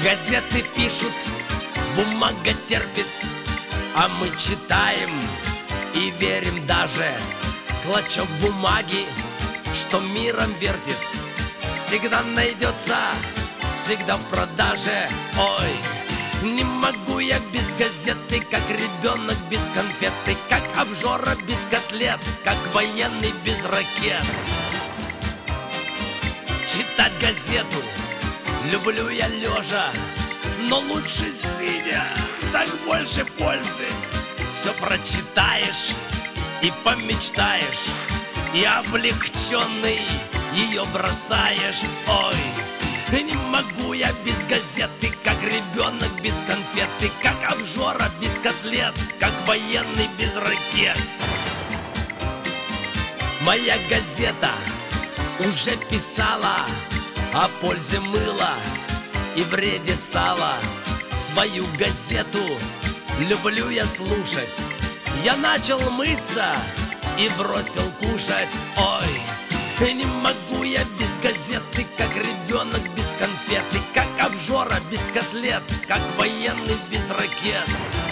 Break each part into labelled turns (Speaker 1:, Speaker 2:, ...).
Speaker 1: Газеты пишут, бумага терпит, а мы читаем и верим даже. Клочок бумаги, что миром вертит, всегда найдется, всегда в продаже. Ой, не могу я без газеты, как ребенок без конфеты, как обжора без котлет, как военный без ракет. Читать газету люблю я лежа, но лучше сидя, так больше пользы. Все прочитаешь и помечтаешь, и облегченный ее бросаешь. Ой, не могу я без газеты, как ребенок без конфеты, как обжора без котлет, как военный без ракет. Моя газета уже писала о пользе мыла и вреде сала. Свою газету люблю я слушать. Я начал мыться и бросил кушать. Ой, не могу я без газеты, как ребенок без конфеты, как обжора без котлет, как военный без ракет.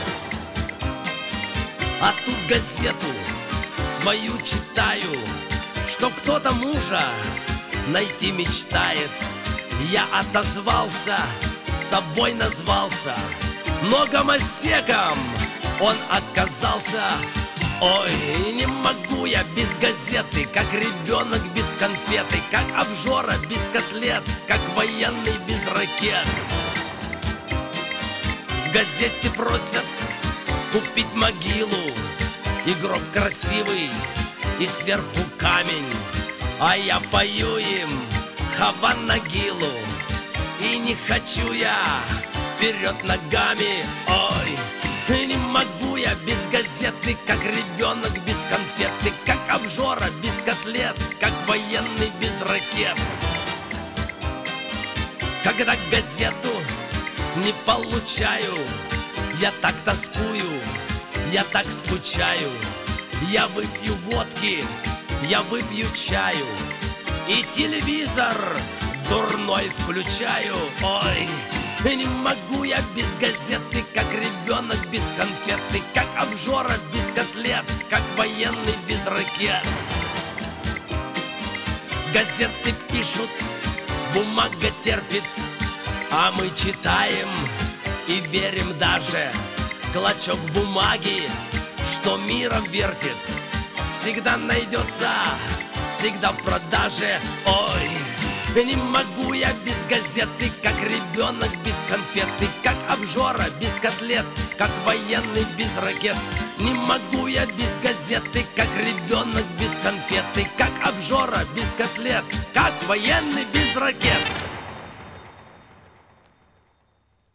Speaker 1: А тут газету свою читаю, что кто-то мужа найти мечтает. Я отозвался, собой назвался, но гомосеком он оказался. Ой, не могу я без газеты, как ребенок без конфеты, как обжора без котлет, как военный без ракет. В газете просят купить могилу и гроб красивый, и сверху камень, а я пою им Хаванагилу. И не хочу я вперед ногами. Ой, не могу я без газеты, как ребенок без конфеты, как обжора без котлет, как военный без ракет. Когда газету не получаю, я так тоскую, я так скучаю. Я выпью водки, я выпью чаю, и телевизор дурной включаю. Ой, не могу я без газеты, как ребенок без конфеты, как обжора без котлет, как военный без ракет. Газеты пишут, бумага терпит, а мы читаем и верим даже. Клочок бумаги, что миром вертит, всегда найдется, всегда в продаже. Ой, не могу я без газеты, как ребенок без конфеты, как обжора без котлет, как военный без ракет. Не могу я без газеты, как ребенок без конфеты, как обжора без котлет, как военный без ракет.